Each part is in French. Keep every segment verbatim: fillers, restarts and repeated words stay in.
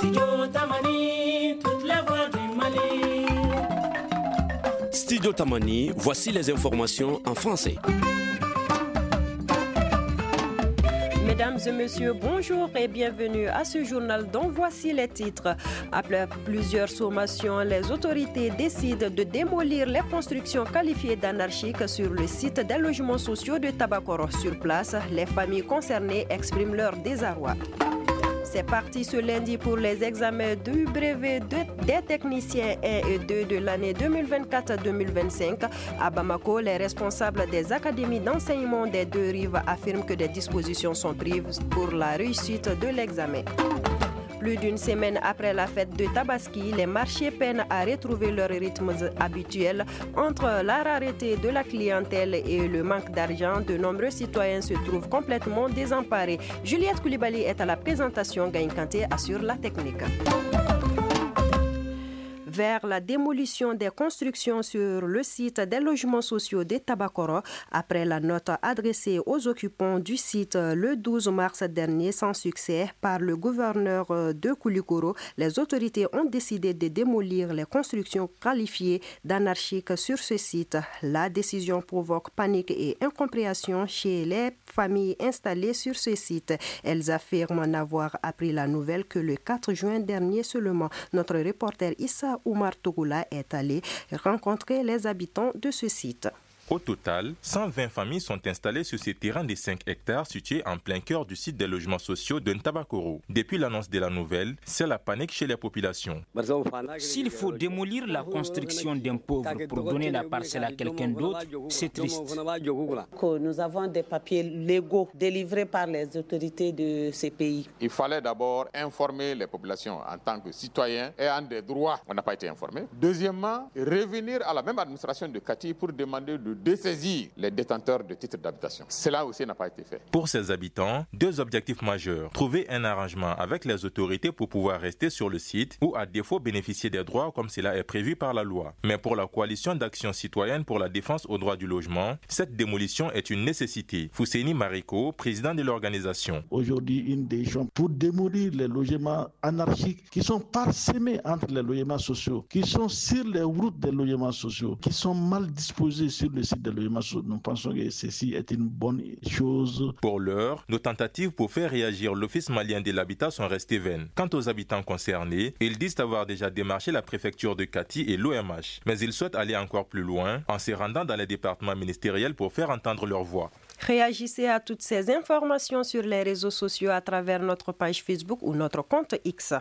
Studio Tamani, toutes les voix du Mali. Studio Tamani, voici les informations en français. Mesdames et messieurs, bonjour et bienvenue à ce journal dont voici les titres. Après plusieurs sommations, les autorités décident de démolir les constructions qualifiées d'anarchiques sur le site des logements sociaux de Tabakoro. Sur place, les familles concernées expriment leur désarroi. C'est parti ce lundi pour les examens du brevet de, des techniciens un et deux de l'année deux mille vingt-quatre deux mille vingt-cinq. À Bamako, les responsables des académies d'enseignement des deux rives affirment que des dispositions sont prises pour la réussite de l'examen. Plus d'une semaine après la fête de Tabaski, les marchés peinent à retrouver leur rythme habituel. Entre la rareté de la clientèle et le manque d'argent, de nombreux citoyens se trouvent complètement désemparés. Juliette Koulibaly est à la présentation, Gaïn Kanté assure la technique. Vers la démolition des constructions sur le site des logements sociaux de Tabakoro, après la note adressée aux occupants du site le douze mars dernier sans succès par le gouverneur de Koulikoro, les autorités ont décidé de démolir les constructions qualifiées d'anarchiques sur ce site. La décision provoque panique et incompréhension chez les familles installées sur ce site. Elles affirment n'avoir appris la nouvelle que le quatre juin dernier seulement. Notre reporter Issa Oumar Togoula est allé rencontrer les habitants de ce site. Au total, cent vingt familles sont installées sur ces terrains de cinq hectares situés en plein cœur du site des logements sociaux de Ntabakoro. Depuis l'annonce de la nouvelle, c'est la panique chez les populations. S'il faut démolir la construction d'un pauvre pour donner la parcelle à quelqu'un d'autre, c'est triste. Nous avons des papiers légaux délivrés par les autorités de ces pays. Il fallait d'abord informer les populations en tant que citoyens ayant des droits. On n'a pas été informés. Deuxièmement, revenir à la même administration de Kati pour demander de dessaisir les détenteurs de titres d'habitation. Cela aussi n'a pas été fait. Pour ces habitants, deux objectifs majeurs. Trouver un arrangement avec les autorités pour pouvoir rester sur le site ou à défaut bénéficier des droits comme cela est prévu par la loi. Mais pour la coalition d'action citoyenne pour la défense aux droits du logement, cette démolition est une nécessité. Fousséni Mariko, président de l'organisation. Aujourd'hui, une décision pour démolir les logements anarchiques qui sont parsemés entre les logements sociaux, qui sont sur les routes des logements sociaux, qui sont mal disposés sur le site de logements sociaux. Nous pensons que ceci est une bonne chose. Pour l'heure, nos tentatives pour faire réagir l'Office malien de l'habitat sont restées vaines. Quant aux habitants concernés, ils disent avoir déjà démarché la préfecture de Kati et l'O M H. Mais ils souhaitent aller encore plus loin en se rendant dans les départements ministériels pour faire entendre leur voix. Réagissez à toutes ces informations sur les réseaux sociaux à travers notre page Facebook ou notre compte X.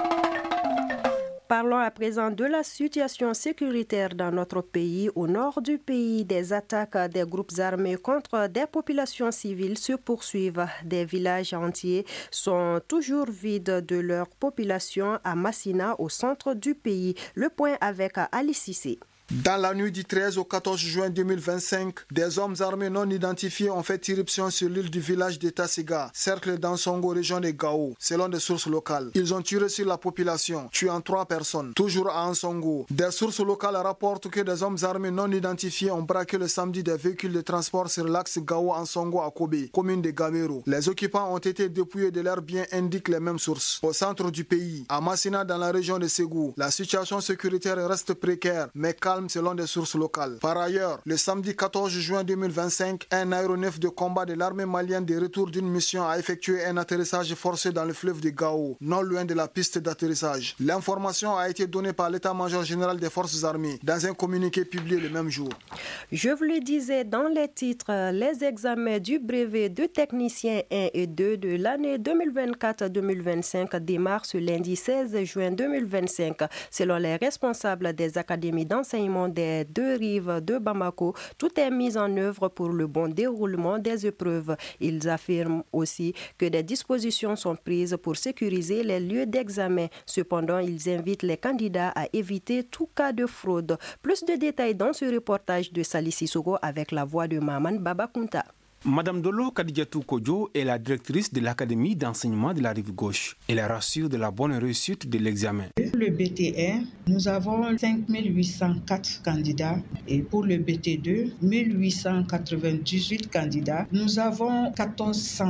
Parlons à présent de la situation sécuritaire dans notre pays. Au nord du pays, des attaques des groupes armés contre des populations civiles se poursuivent. Des villages entiers sont toujours vides de leur population à Massina, au centre du pays. Le point avec Ali Cissé. Dans la nuit du treize au quatorze juin deux mille vingt-cinq, des hommes armés non identifiés ont fait irruption sur l'île du village de Tassega, cercle d'Ansongo, région de Gao, selon des sources locales. Ils ont tiré sur la population, tuant trois personnes, toujours à Ansongo. Des sources locales rapportent que des hommes armés non identifiés ont braqué le samedi des véhicules de transport sur l'axe Gao-Ansongo à Kobe, commune de Gamero. Les occupants ont été dépouillés de leurs biens, indiquent les mêmes sources. Au centre du pays, à Massina, dans la région de Ségou, la situation sécuritaire reste précaire, mais calme selon des sources locales. Par ailleurs, le samedi quatorze juin deux mille vingt-cinq, un aéronef de combat de l'armée malienne de retour d'une mission a effectué un atterrissage forcé dans le fleuve de Gao, non loin de la piste d'atterrissage. L'information a été donnée par l'état-major général des forces armées dans un communiqué publié le même jour. Je vous le disais dans les titres, les examens du brevet de technicien un et deux de l'année deux mille vingt-quatre deux mille vingt-cinq démarrent ce lundi seize juin deux mille vingt-cinq. Selon les responsables des académies d'enseignement des deux rives de Bamako, tout est mis en œuvre pour le bon déroulement des épreuves. Ils affirment aussi que des dispositions sont prises pour sécuriser les lieux d'examen. Cependant, ils invitent les candidats à éviter tout cas de fraude. Plus de détails dans ce reportage de Sali Sissoko avec la voix de Maman Babakunta. Madame Dolo Kadijatou Kodjo est la directrice de l'Académie d'enseignement de la rive gauche. Elle rassure de la bonne réussite de l'examen. Le B T un, nous avons cinq mille huit cent quatre candidats et pour le B T deux, mille huit cent quatre-vingt-dix-huit candidats. Nous avons quatorze centres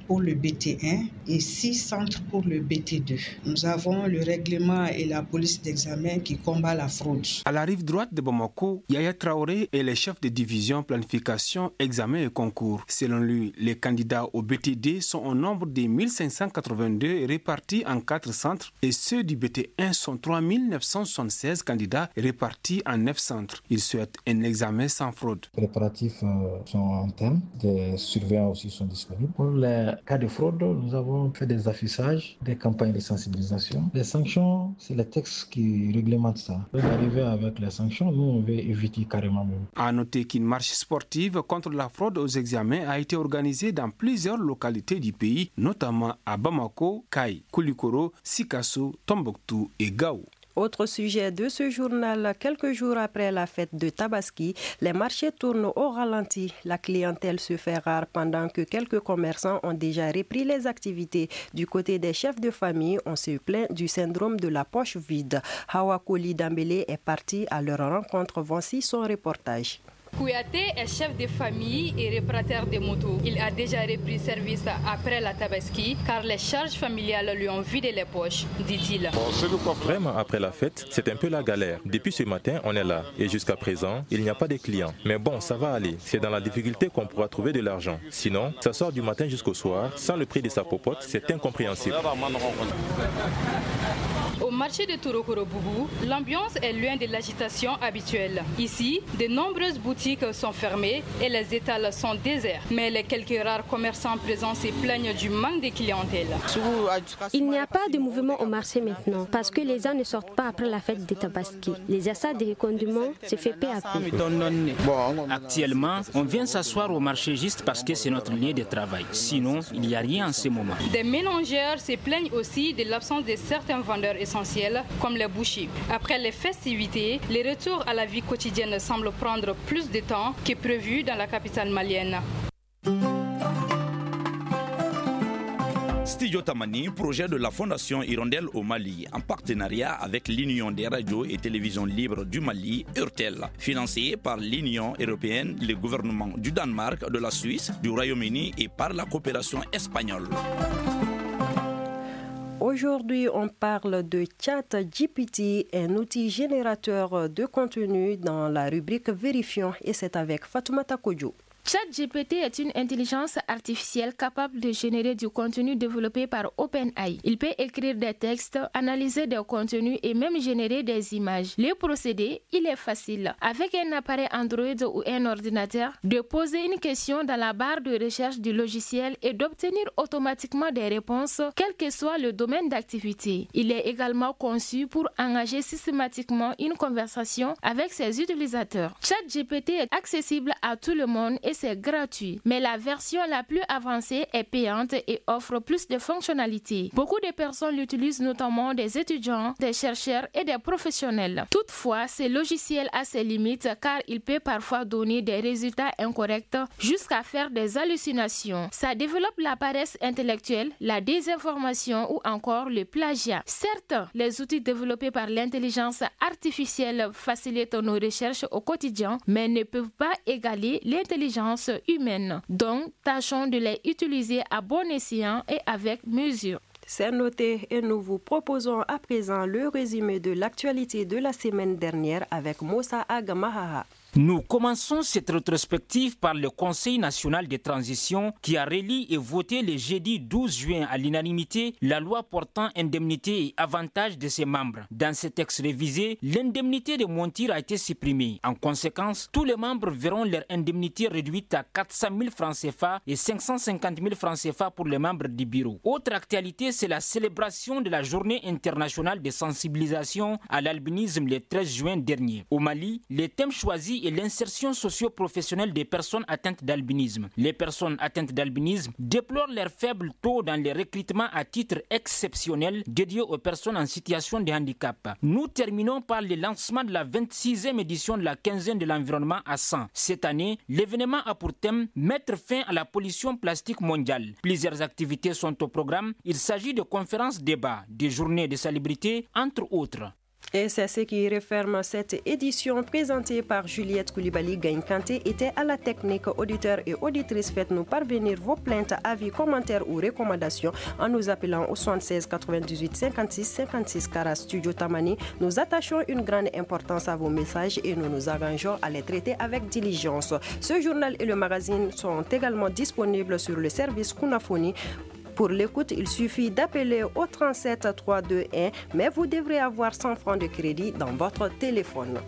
pour le B T un et six centres pour le B T deux. Nous avons le règlement et la police d'examen qui combat la fraude. À la rive droite de Bamako, Yaya Traoré est le chef de division planification, examen et concours. Selon lui, les candidats au B T D sont au nombre de mille cinq cent quatre-vingt-deux répartis en quatre centres et ceux du B T un sont trois mille neuf cent soixante-seize candidats répartis en neuf centres. Il souhaite un examen sans fraude. Les préparatifs euh, sont en terme, des surveillants aussi sont disponibles. Pour les cas de fraude, nous avons fait des affichages, des campagnes de sensibilisation. Les sanctions, c'est les textes qui réglementent ça. Pour arriver avec les sanctions, nous on veut éviter carrément même. À noter qu'une marche sportive contre la fraude aux examens a été organisée dans plusieurs localités du pays, notamment à Bamako, Kai, Koulikoro, Sikasso, Tombouctou et Gao. Autre sujet de ce journal, quelques jours après la fête de Tabaski, les marchés tournent au ralenti. La clientèle se fait rare pendant que quelques commerçants ont déjà repris les activités. Du côté des chefs de famille, on se plaint du syndrome de la poche vide. Hawa Koli Dambélé est parti à leur rencontre. Voici son reportage. Kouyaté est chef de famille et réparateur de motos. Il a déjà repris service après la Tabaski car les charges familiales lui ont vidé les poches, dit-il. Vraiment, après la fête, c'est un peu la galère. Depuis ce matin, on est là et jusqu'à présent, il n'y a pas de clients. Mais bon, ça va aller. C'est dans la difficulté qu'on pourra trouver de l'argent. Sinon, ça sort du matin jusqu'au soir. Sans le prix de sa popote, c'est incompréhensible. Au marché de Torokoro-Boubou, l'ambiance est loin de l'agitation habituelle. Ici, de nombreuses boutiques sont fermées et les étals sont déserts. Mais les quelques rares commerçants présents se plaignent du manque de clientèle. Il n'y a pas de mouvement au marché maintenant parce que les gens ne sortent pas après la fête de Tabaski. Les achats de condiments se font peu à peu. Actuellement, on vient s'asseoir au marché juste parce que c'est notre lieu de travail. Sinon, il n'y a rien en ce moment. Des mélangeurs se plaignent aussi de l'absence de certains vendeurs essentiels comme les bouchers. Après les festivités, le retour à la vie quotidienne semble prendre plus de temps que prévu dans la capitale malienne. Studio Tamani, projet de la Fondation Hirondelle au Mali, en partenariat avec l'Union des radios et télévisions libres du Mali, URTEL, financé par l'Union européenne, le gouvernement du Danemark, de la Suisse, du Royaume-Uni et par la coopération espagnole. Aujourd'hui, on parle de ChatGPT, un outil générateur de contenu dans la rubrique Vérifions, et c'est avec Fatoumata Kodjo. ChatGPT est une intelligence artificielle capable de générer du contenu développé par OpenAI. Il peut écrire des textes, analyser des contenus et même générer des images. Le procédé, il est facile. Avec un appareil Android ou un ordinateur, de poser une question dans la barre de recherche du logiciel et d'obtenir automatiquement des réponses, quel que soit le domaine d'activité. Il est également conçu pour engager systématiquement une conversation avec ses utilisateurs. ChatGPT est accessible à tout le monde et c'est gratuit, mais la version la plus avancée est payante et offre plus de fonctionnalités. Beaucoup de personnes l'utilisent, notamment des étudiants, des chercheurs et des professionnels. Toutefois, ce logiciel a ses limites car il peut parfois donner des résultats incorrects jusqu'à faire des hallucinations. Ça développe la paresse intellectuelle, la désinformation ou encore le plagiat. Certes, les outils développés par l'intelligence artificielle facilitent nos recherches au quotidien, mais ne peuvent pas égaler l'intelligence humaine. Donc, tâchons de les utiliser à bon escient et avec mesure. C'est noté et nous vous proposons à présent le résumé de l'actualité de la semaine dernière avec Moussa Agamahaha. Nous commençons cette rétrospective par le Conseil national de transition qui a relis et voté le jeudi douze juin à l'unanimité la loi portant indemnité et avantages de ses membres. Dans ce texte révisé, l'indemnité de monture a été supprimée. En conséquence, tous les membres verront leur indemnité réduite à quatre cent mille francs C F A et cinq cent cinquante mille francs C F A pour les membres du bureau. Autre actualité, c'est la célébration de la journée internationale de sensibilisation à l'albinisme le treize juin dernier. Au Mali, les thèmes choisis et l'insertion socio-professionnelle des personnes atteintes d'albinisme. Les personnes atteintes d'albinisme déplorent leur faible taux dans les recrutements à titre exceptionnel dédiés aux personnes en situation de handicap. Nous terminons par le lancement de la vingt-sixième édition de la quinzaine de l'environnement à Caen. Cette année, l'événement a pour thème mettre fin à la pollution plastique mondiale. Plusieurs activités sont au programme. Il s'agit de conférences débats, de journées de salubrité, entre autres. Et c'est ce qui referme cette édition présentée par Juliette Koulibaly. Gagne Kanté était à la technique. Auditeurs et auditrices, faites-nous parvenir vos plaintes, avis, commentaires ou recommandations en nous appelant au soixante-seize quatre-vingt-dix-huit cinquante-six cinquante-six. Car à Studio Tamani, nous attachons une grande importance à vos messages et nous nous arrangeons à les traiter avec diligence. Ce journal et le magazine sont également disponibles sur le service Kunafoni. Pour l'écoute, il suffit d'appeler au trente-sept trois deux un, mais vous devrez avoir cent francs de crédit dans votre téléphone.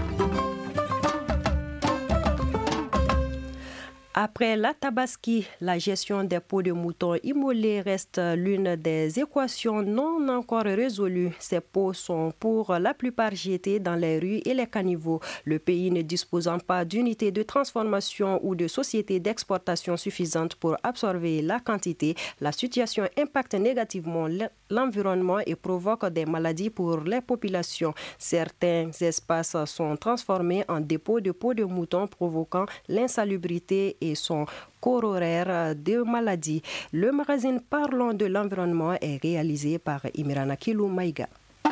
Après la tabaski, la gestion des peaux de moutons immolés reste l'une des équations non encore résolues. Ces peaux sont pour la plupart jetées dans les rues et les caniveaux. Le pays ne disposant pas d'unités de transformation ou de sociétés d'exportation suffisantes pour absorber la quantité, la situation impacte négativement l'environnement et provoque des maladies pour les populations. Certains espaces sont transformés en dépôts de peaux de moutons, provoquant l'insalubrité et son corollaire de maladies. Le magazine Parlons de l'environnement est réalisé par Imirana Kilou Maïga.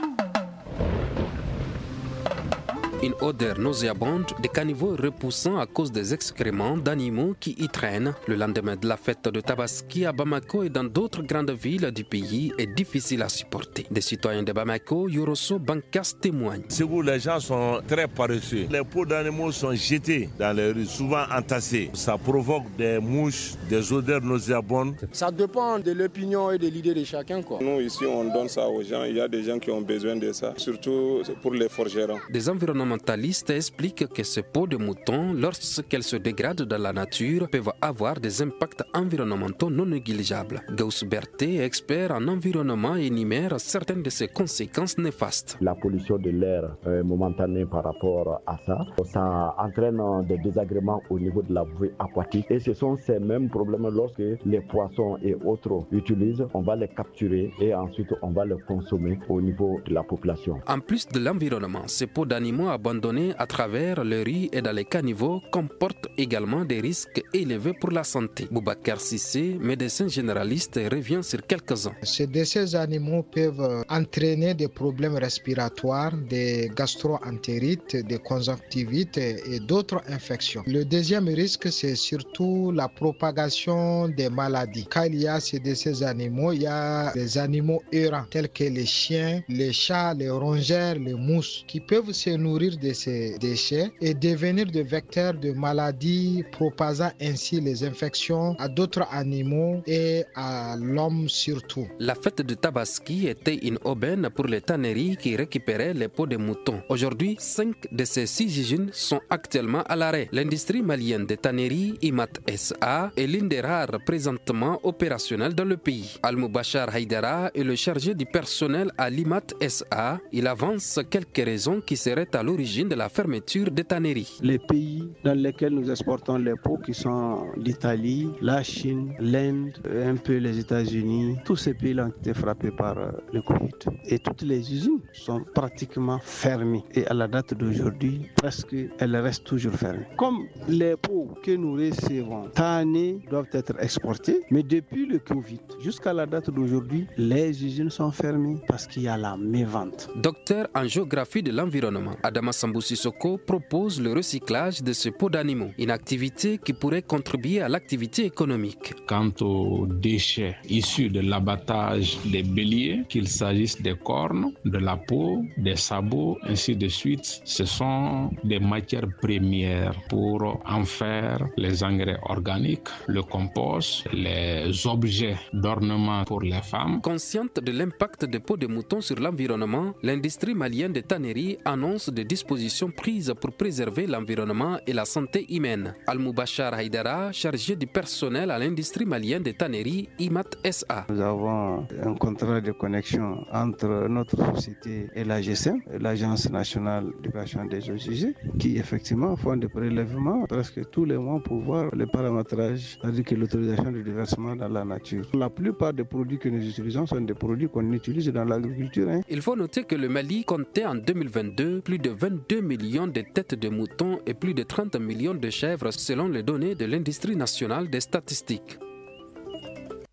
Une odeur nauséabonde, des caniveaux repoussants à cause des excréments d'animaux qui y traînent. Le lendemain de la fête de Tabaski à Bamako et dans d'autres grandes villes du pays est difficile à supporter. Des citoyens de Bamako, Yoroso Bankas témoignent. C'est où les gens sont très paresseux. Les peaux d'animaux sont jetées dans les rues, souvent entassées. Ça provoque des mouches, des odeurs nauséabondes. Ça dépend de l'opinion et de l'idée de chacun, quoi. Nous, ici, on donne ça aux gens. Il y a des gens qui ont besoin de ça, surtout pour les forgerons. Des environnementalistes expliquent que ces peaux de mouton, lorsqu'elles se dégradent dans la nature, peuvent avoir des impacts environnementaux non négligeables. Gauss Berté, expert en environnement, énumère certaines de ces conséquences néfastes. La pollution de l'air est momentanée par rapport à ça. Ça entraîne des désagréments au niveau de la vie aquatique. Et ce sont ces mêmes problèmes lorsque les poissons et autres utilisent. On va les capturer et ensuite on va les consommer au niveau de la population. En plus de l'environnement, ces peaux d'animaux abandonnés à travers les rues et dans les caniveaux comportent également des risques élevés pour la santé. Boubacar Sissé, médecin généraliste, revient sur quelques-uns. Ces décès animaux peuvent entraîner des problèmes respiratoires, des gastro-entérites, des conjonctivites et d'autres infections. Le deuxième risque, c'est surtout la propagation des maladies. Quand il y a ces décès animaux, il y a des animaux errants tels que les chiens, les chats, les rongeurs, les mousses qui peuvent se nourrir de ces déchets et devenir des vecteurs de maladies, propageant ainsi les infections à d'autres animaux et à l'homme surtout. La fête de Tabaski était une aubaine pour les tanneries qui récupéraient les peaux de moutons. Aujourd'hui, cinq de ces six usines sont actuellement à l'arrêt. L'industrie malienne des tanneries, Imat S A, est l'une des rares présentement opérationnelles dans le pays. Al-Moubachar Haïdara est le chargé du personnel à l'Imat S A. Il avance quelques raisons qui seraient à l'origine de la fermeture des tanneries. Les pays dans lesquels nous exportons les peaux, qui sont l'Italie, la Chine, l'Inde, un peu les États-Unis, tous ces pays ont été frappés par le Covid. Et toutes les usines sont pratiquement fermées. Et à la date d'aujourd'hui, presque elles restent toujours fermées. Comme les peaux que nous recevons tannées doivent être exportées, mais depuis le Covid jusqu'à la date d'aujourd'hui, les usines sont fermées parce qu'il y a la mévente. Docteur en géographie de l'environnement, Adama Sambou Sissoko propose le recyclage de ces peaux d'animaux, une activité qui pourrait contribuer à l'activité économique. Quant aux déchets issus de l'abattage des béliers, qu'il s'agisse des cornes, de la peau, des sabots, ainsi de suite, ce sont des matières premières pour en faire les engrais organiques, le compost, les objets d'ornement pour les femmes. Consciente de l'impact des peaux de mouton sur l'environnement, l'industrie malienne des tanneries annonce des dispositions prises pour préserver l'environnement et la santé humaine. Al-Moubachar Haïdara, chargé du personnel à l'industrie malienne des tanneries, Imat S A. Nous avons un contrat de connexion entre notre société et l'A G S E M, l'Agence nationale d'éducation des eaux usées, qui effectivement font des prélèvements presque tous les mois pour voir le paramétrage, c'est-à-dire que l'autorisation de déversement dans la nature. La plupart des produits que nous utilisons sont des produits qu'on utilise dans l'agriculture. Hein. Il faut noter que le Mali comptait en deux mille vingt-deux plus de vingt-deux millions de têtes de moutons et plus de trente millions de chèvres selon les données de l'industrie nationale des statistiques.